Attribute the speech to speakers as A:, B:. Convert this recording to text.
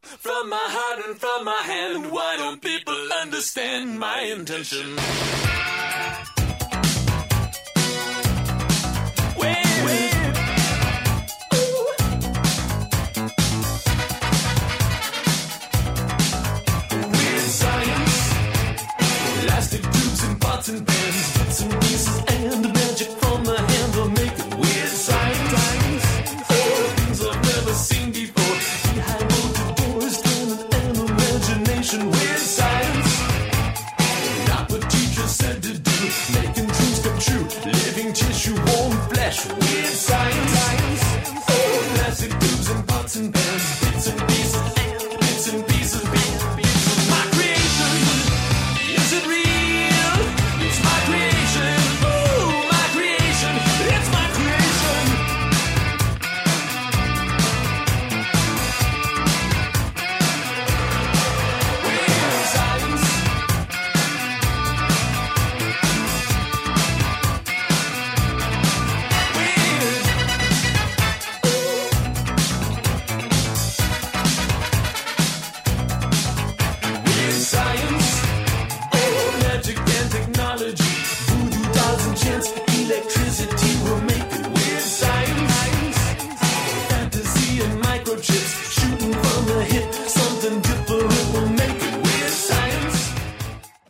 A: From my heart and from my hand, why don't people understand my intention? Weird science, elastic tubes and pots and pans, bits and